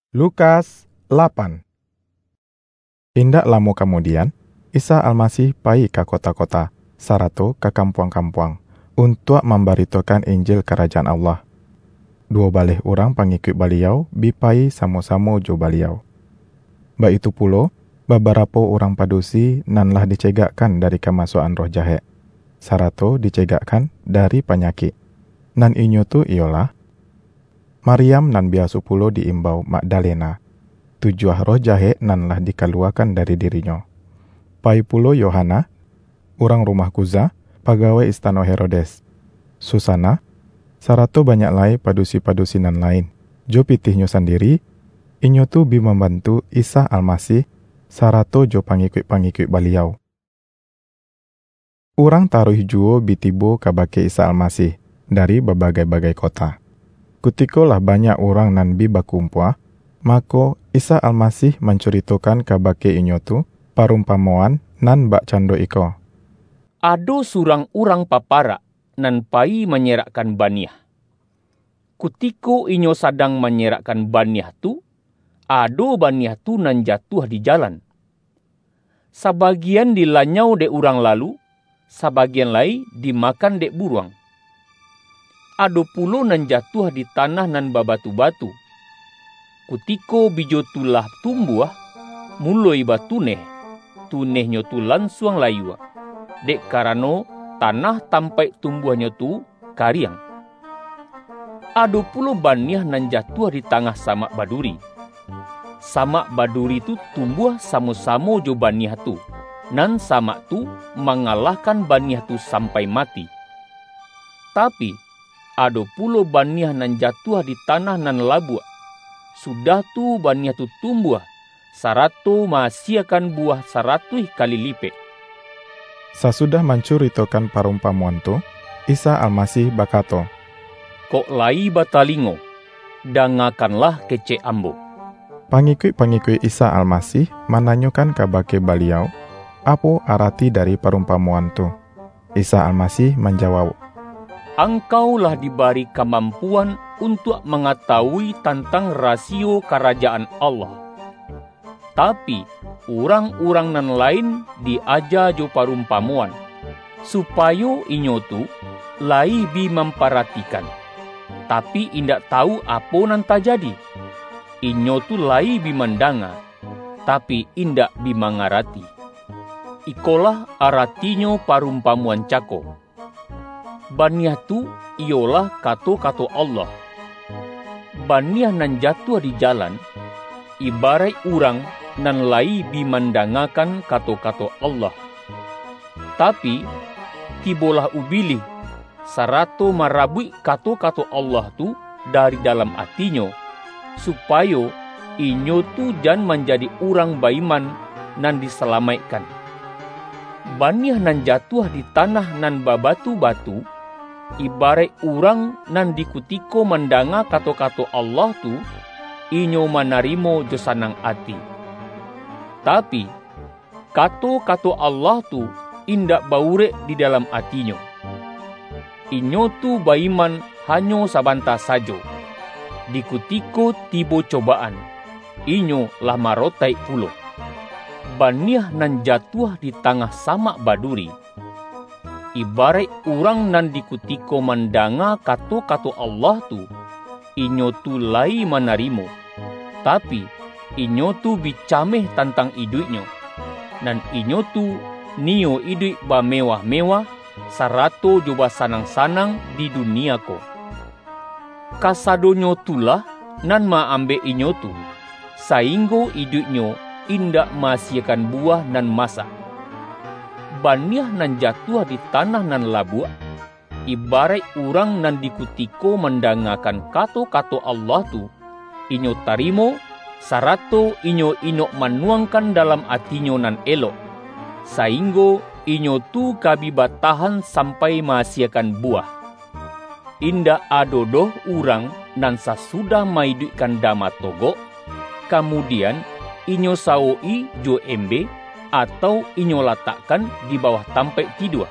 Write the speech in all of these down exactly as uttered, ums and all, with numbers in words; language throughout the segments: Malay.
Lukas delapan. Indak lama kemudian, Isa Almasih pai ke kota-kota, sarato ke kampuang-kampuang, untuk memberitakan Injil Kerajaan Allah. Dua balih orang pengikut beliau bipai sama-sama jo beliau. Ba itu pulo, beberapa orang padusi nanlah dicegakkan dari kemasukan roh jahat, sarato dicegakkan dari penyakit. Nan inyo tu ialah Maryam nan biasa pulo diimbau Magdalena. Tujuh roh jahat nanlah dikeluarkan dari dirinya. Pai pulo Yohana, orang rumah Kuza, pegawai istana Herodes. Susana, sarato banyak lai padusi-padusi nan lain. Jo pitihnya sendiri, inyo tu bi membantu Isa Almasih, sarato jo pangikut-pangikut beliau. Orang taruh juo bitibo kabake Isa Almasih dari berbagai-bagai kota. Kutikolah banyak orang nan bi bakumpua, maka Isa Almasih menceritakan kabake inyo tu parumpamoan nan bak cando iko. Ado surang urang papara nan pai menyerakkan baniah. Kutiko inyo sadang menyerakkan baniah tu, ado baniah tu nan jatuh di jalan. Sebagian dilanyau de urang lalu, sebagian lai dimakan de buruang. Ado pulo nan jatuh di tanah nan babatu-batu. Kutiko bijo tulah tumbuh, muloi batuneh, tunehnya tu lansuang layua. Dek karano tanah tampai tumbuhnya tu kariang. Ado pulo baniah nan jatuh di tengah samak baduri. Samak baduri tu tumbuh samo-samo jo baniah tu. Nan samak tu mengalahkan baniah tu sampai mati. Tapi ado pulo baniah nan jatuh di tanah nan labu. Sudah tu baniah tu tumbuh, sarato menghasilkan buah saratus kali lipat. Sesudah mencuritakan parumpamoan tu, Isa Almasih bakato, Kok lai batalingo, dangakanlah kece ambo. Pengikut-pengikut Isa Almasih menanyakan kabake beliau, apa arti dari parumpamoan tu. Isa Almasih menjawab, Engkaulah diberi kemampuan untuk mengetahui tentang rasio kerajaan Allah. Tapi orang-orang nan lain diajar jo parumpamoan, supaya inyo tu lai bi memperhatikan. Tapi indak tahu apa nan terjadi. Inyo tu lai bi mendengar, tapi indak bi mengarati. Ikolah artinya parumpamoan cako. Baniah tu ialah kato-kato Allah. Baniah nan jatuh di jalan, ibarat orang nan lai bimandangakan kato-kato Allah. Tapi, tibolah ubili, sarato marabui kato-kato Allah tu dari dalam hatinya, supaya inyo tu jan menjadi orang baiman nan diselamatkan. Baniah nan jatuh di tanah nan babatu-batu, ibarat orang nan dikutiko mendanga kato-kato Allah tu, inyo manarimo jo sanang hati. Tapi, kato-kato Allah tu indak baurek di dalam hatinya. Inyo tu baiman hanyo sabanta sajo. Dikutiko tibo cobaan, inyo lah marotai pulo. Baniah nan jatuh di tengah samak baduri, ibarat orang nan dikutiko mendanga kato-kato Allah tu, inyo tu lai manarimo. Tapi, inyo tu bicameh tentang hidupnya. Dan inyo tu nio hidup bamewah-mewah, sarato joba sanang-sanang di dunia ko. Kasadonyo tulah nan maambe inyo tu, sainggo hidupnya indak menghasilkan buah nan masak. Baniah nan jatuh di tanah nan labu, ibarat orang nan dikutiko mendengarkan kato-kato Allah tu, inyo tarimo, sarato inyo inok menuangkan dalam hatinya nan elok, sainggo inyo tu kabi batahan sampai menghasilkan buah. Indak adodoh orang nan sasudah maidukkan dama togo, kemudian inyo saoi jo embe, atau inyo letakkan di bawah tampai tidur.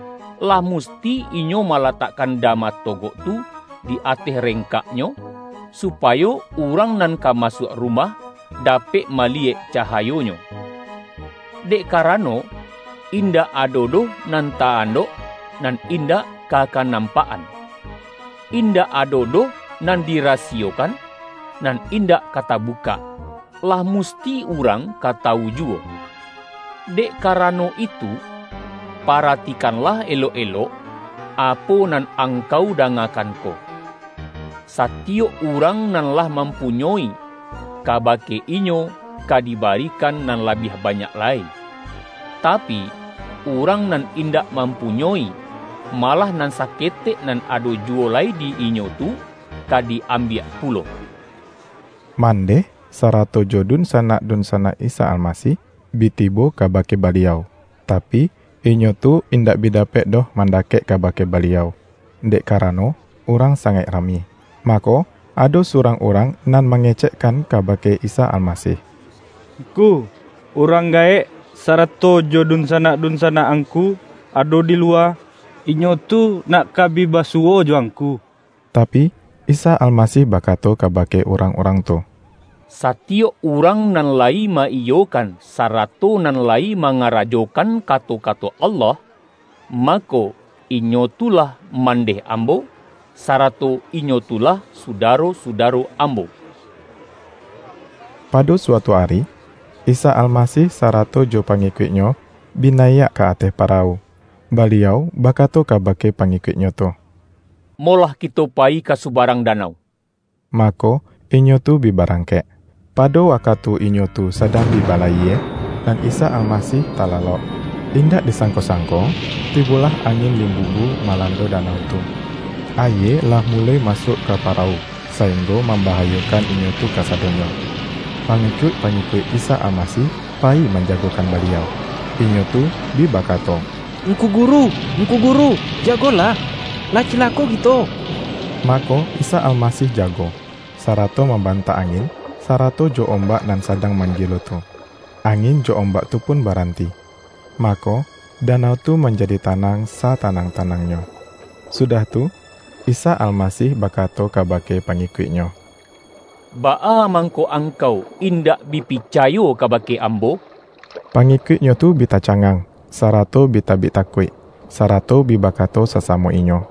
Lah musti inyo meletakkan dama togok tu di atas rengkaknya, supaya orang nan ka masuk rumah dapat maliek cahayonyo. Dek karano indak adodo nan taando nan indak kaka nampaan. Indak adodo nan dirasiokan nan indak kata buka. Lah musti orang katau juo. Dek karano itu, paratikanlah elok-elok apa nan angkau dangakan ko. Satio orang nan lah mempunyai, kabake inyo kadibarikan nan lebih banyak lain. Tapi orang nan indak mempunyai, malah nan sakete nan ado juo lai di inyo tu kadi ambiak pulo. Mande sarato jodun sanak dun sanak Isa Almasih bitibo kabake baliau. Tapi inyo tu indak bidapek doh mandakek kabake baliau. Dek karano orang sangat rami. Mako ado surang orang nan mengecekkan kabake Isa Almasih. Ku orang gaek sarato jodun sanak dun sanak angku ado di luar. Inyo tu nak kabi basuo joangku. Tapi Isa Almasih bakato kabake orang-orang tu. Satio orang nan lai maiyokan sarato nan lai mangarajokan kato-kato Allah, mako inyo tulah mandeh ambo, sarato inyo tulah sudaro-sudaro ambo. Pada suatu hari, Isa Almasih sarato jo pangikutnyo binayak ke ateh parau. Baliau bakato kabake pangikutnyo tu. Molah kita pai ka subarang danau. Mako inyo tu bibarangkek. Pada waktu inyo tu sedang di balaiye dan Isa Almasih talalok. Indak disangko-sangko, tibulah angin limbubu malando danau tu. Aye lah mulai masuk ke parau, sehingga membahayakan inyo tu kasadonyo. Pengikut-pengikut Isa Almasih pai menjagokan beliau. Inyo tu bibakato. Engku guru, engku guru, jagolah. Lah cilako gitu. Mako Isa Almasih jago. Sarato membantah angin, sarato jo ombak nan sadang manggilo tu. Angin jo ombak tu pun baranti. Mako danau tu menjadi tanang sa tanang-tanangnya. Sudah tu Isa Almasih bakato kabake pengikutnya. Baa mangko angkau indak bipicayo kabake ambo? Pengikutnya tu bita cangang, sarato bita bitakui, sarato bibakato sesamo inyo.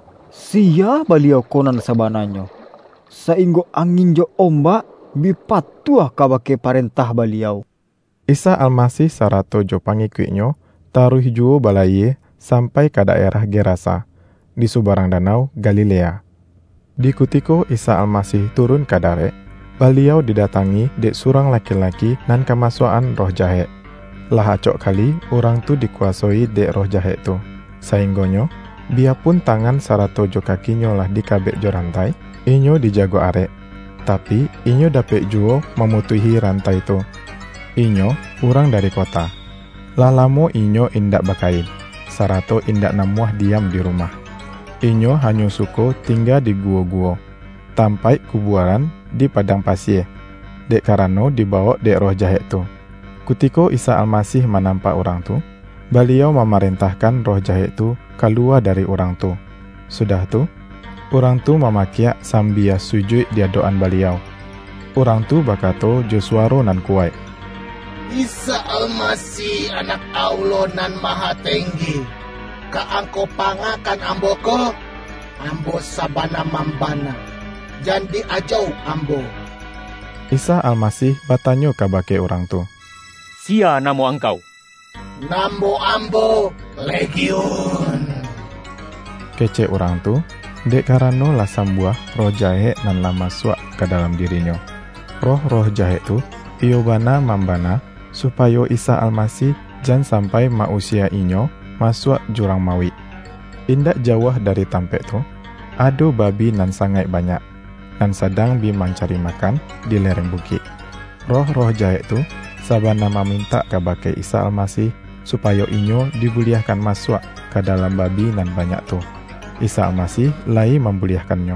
Sia baliau konan sabananyo. Sainggo angin jo ombak bipatuah kabake parentah baliau. Isa Almasih sarato jo pangikutnya taruh juo balaye sampai ke daerah Gerasa di subarang danau Galilea. Di kutiko Isa Almasih turun ke darek, beliau didatangi dek surang laki-laki nan kemasukan roh jahat. Lah acok kali orang tu dikuasai dek roh jahat tu. Sainggonyo, biarpun tangan sarato jo kakinyo lah dikabek jo rantai, inyo dijago arek. Tapi inyo dapet juo memutuhi rantai tu. Inyo orang dari kota. Lalamo inyo indak bakain, sarato indak namuah diam di rumah. Inyo hanya suko tinggal di guo-guo, tampai kubuaran di padang pasir. Dek karano dibawa dek roh jahat tu. Kutiko Isa Almasih menampak orang tu, beliau memerintahkan roh jahat tu keluar dari orang tu. Sudah tu, orang tu memakiak sambia sujud di doan beliau. Orang tu bakato jo suaro nan kuat. Isa Almasih anak Allah nan maha tinggi. Kaangko pangakan ambo ko, ambo sabana mambana. Jadi ajau ambo. Isa Almasih batanyo kabake orang tu. Sia namo angkau? Namo ambo Legion. Kece orang tu, dek karano lah sambuah roh jahat nan lah masuk ke dalam dirinya. Roh-roh jahat tu, iobana mambana, supaya Isa Almasih jangan sampai mausia inyo masuk jurang mawi. Indak jauh dari tampek tu, ado babi nan sangat banyak, nan sedang bi mencari makan di lereng bukit. Roh-roh jahat tu, sabana meminta kabake Isa Almasih supaya inyo dibuliahkan masuk ke dalam babi nan banyak tu. Isa Almasih lai membuliahkannya.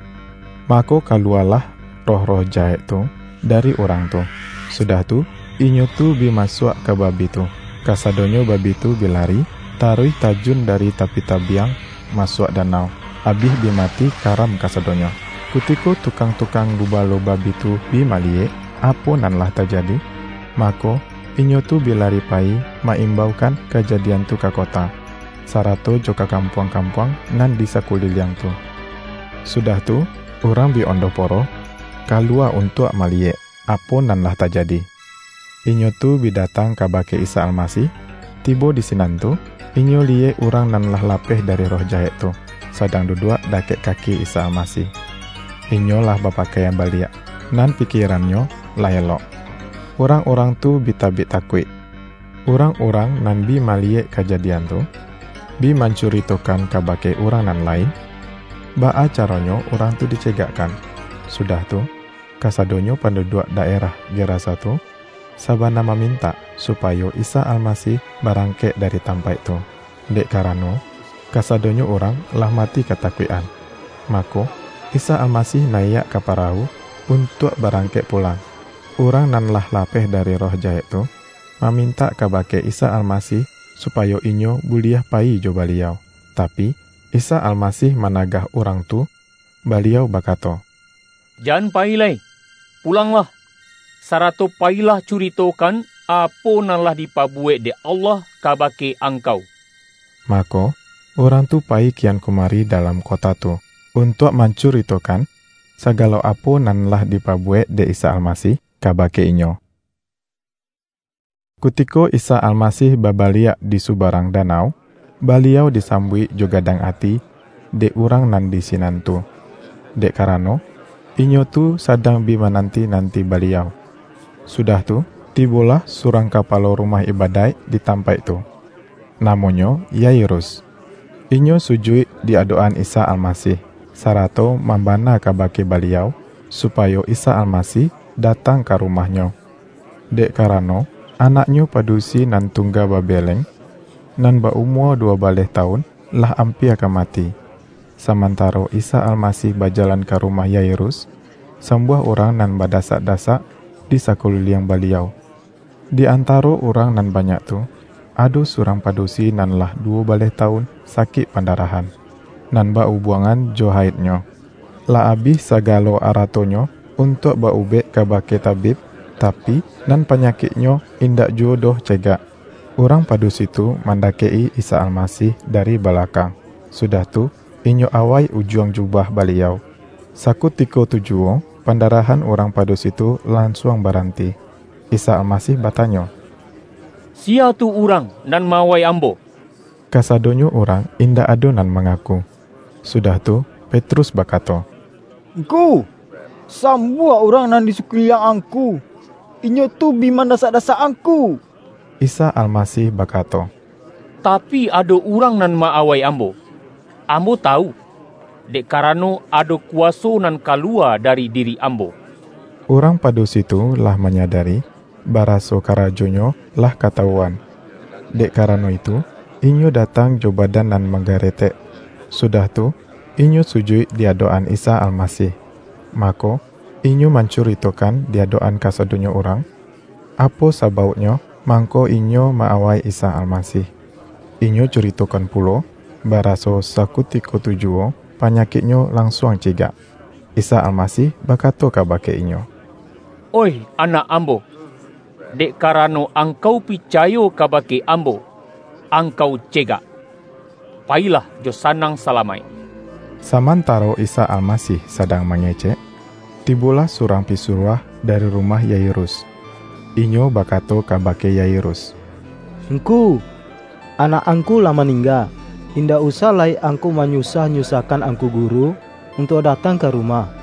Mako keluarlah roh-roh jahat tu dari orang tu. Sudah tu, inyo tu bi masuk ke babi tu. Kasadonyo babi tu bilari, taruh tajun dari tapi tabiang masuk danau. Abih bi mati karam kasadonyo. Kutiko tukang-tukang gubalo babi tu bi malie, apo nan lah terjadi, mako inyo tu bilari pai maimbaukan kejadian tu ke kota, sarato joka kampuang-kampuang nan di sakuliliang tu. Sudah tu, orang bi ondo poro, kalua untuk malie, apo nan lah terjadi. Inyo tu bi datang ke bake Isa Almasih, tibo di sinan tu, inyo lie orang nan lah lapeh dari roh jahat tu, sedang duduk dakek kaki Isa Almasih. Inyo lah bapakaian baliak, nan pikirannya lah elok. Orang-orang tu bitabit takut. Orang-orang nan bi maliek kejadian tu, bi mencuritakan kabake orang nan lain, baa caranya orang tu dicegakkan. Sudah tu, kasadonyo penduduk daerah Gerasa tu, sabana meminta supaya Isa Almasih barangkek dari tempat itu. Dek karano, kasadonyo orang lah mati ketakutan. Mako, Isa Almasih naik ke perahu untuk barangkek pulang. Orang nan lah lapeh dari roh jahat tu, meminta kabake Isa Almasih supaya inyo buliah pai jo baliau. Tapi, Isa Almasih managah orang tu, baliau bakato, "Jangan pailai, pulanglah. Sarato pailah curitokan apa nan lah dipabuat de Allah kabake angkau." Mako, orang tu pai kian kumari dalam kota tu, untuk mencuritakan segala apa nan lah dipabuat de Isa Almasih kabake inyo. Kutiko Isa Almasih babaliak di subarang danau, baliau disambui juga dang ati de urang nan di sinan tu. Dek karano, inyo tu sadang bi menanti-nanti baliau. Sudah tu, tibolah surang kapalo rumah ibadai di tempat itu. Namonyo Yairus. Inyo sujui di adoan Isa Almasih, sarato membana kabake baliau, supaya Isa Almasih datang ke rumahnya. Dek karano, anaknya padusi nan tungga babeleng, nan ba umur dua baleh tahun, lah ampia ke mati. Samantaro Isa Almasih berjalan ke rumah Yairus, sebuah orang nan badasak-dasak di sakuliang baliau. Di antara orang nan banyak tu, ada surang padusi nan lah dua baleh tahun sakit pendarahan, nan ba ubuangan jo haidnya. Lah abih sagalo aratonyo untuk ba ubek kabake tabib, tapi nan penyakitnya indak jodoh cegak. Orang padusi tu mandakei Isa Almasih dari belakang. Sudah tu, inyo awai ujung jubah baliau. Sakut tiko tujuo, pendarahan orang padusi tu langsung berhenti. Isa Almasih bertanya, "Sia tu orang nan mawai ambo?" Kasadonyo orang indak ado nan mengaku. Sudah tu, Petrus bakato, "Engku, sambua orang nan di sekeliling angku. Inyo tu biman dasak-dasak angku." Isa Almasih bakato, "Tapi ada orang nan maawai ambo. Ambo tahu, dek karano ada kuasa nan kalua dari diri ambo." Orang padusi tu lah menyadari, baraso karajonyo lah ketahuan. Dek karano itu, inyo datang jo badan nan menggaretek. Sudah tu, inyo sujui di adoan Isa Almasih. Mako, inyo mencuritakan di adoan kasadonyo orang, apa sabautnya mangko inyo maawai Isa Almasih. Inyo curitakan pulo, baraso sakutiko tujuo, penyakitnya langsung cegak. Isa Almasih bakato kabake inyo, "Oi anak ambo, dek karano angkau picayo kabake ambo, angkau cegak. Pailah jo sanang salamai." Samantaro Isa Almasih sedang mengecek, tibulah surang pisuruah dari rumah Yairus. Inyo bakato kabake Yairus, "Engku, anak angku lama meninggal. Indak usah lai angku menyusah-nyusahkan angku guru untuk datang ke rumah."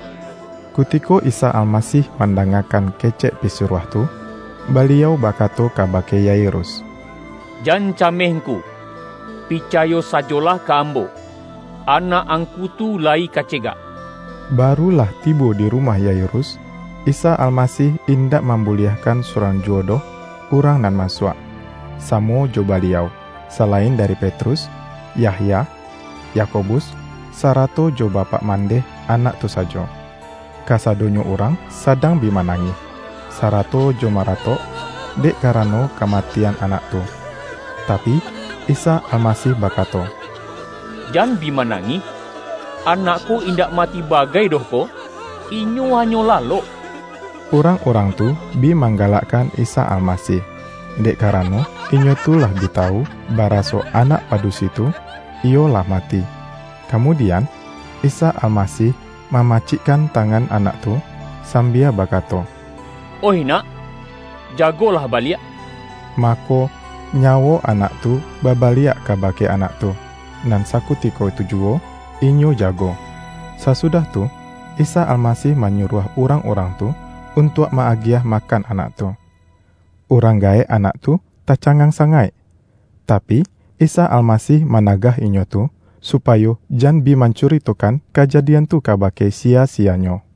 Kutiko Isa Almasih mendengarkan kecek pisuruah tu, baliau bakato kabake Yairus, "Jan camehku, picayo sajolah ke ambo. Anak angku tu lai kacegak." Barulah tiba di rumah Yairus, Isa Almasih indak membuliahkan surang jodoh orang nan masuk. Samo jo baliau, selain dari Petrus, Yahya, Yakobus, sarato jo bapak mandeh anak tu sajo. Kasadonyo orang sadang bimanangi, sarato jo marato, dek karano kematian anak tu. Tapi Isa Almasih bakato, "Jan bimanangi, Anakku indak mati bagai doh ko, inyo hanyo lalo. Orang-orang tu bi manggalakkan Isa Almasih. Dek karano inyo tu lah bitau baraso anak padus itu iyo lah mati. Kemudian Isa Almasih memacikkan tangan anak tu sambia bakato, "Oi nak, jagolah baliak." Mako nyawo anak tu babaliak kabake anak tu. Nan sakutiko itu juo inyo jago. Sasudah tu Isa Almasih menyuruh orang-orang tu untuk maagiah makan anak tu. Orang gae anak tu tacangang sangai. Tapi Isa Almasih managah inyo tu supaya jan bi mencuritokan kejadian tu kabake sia-sianyo.